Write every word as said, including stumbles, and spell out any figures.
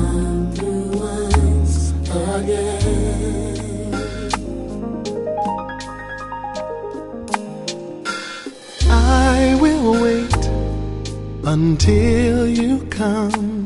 come through once again. I will wait until you come.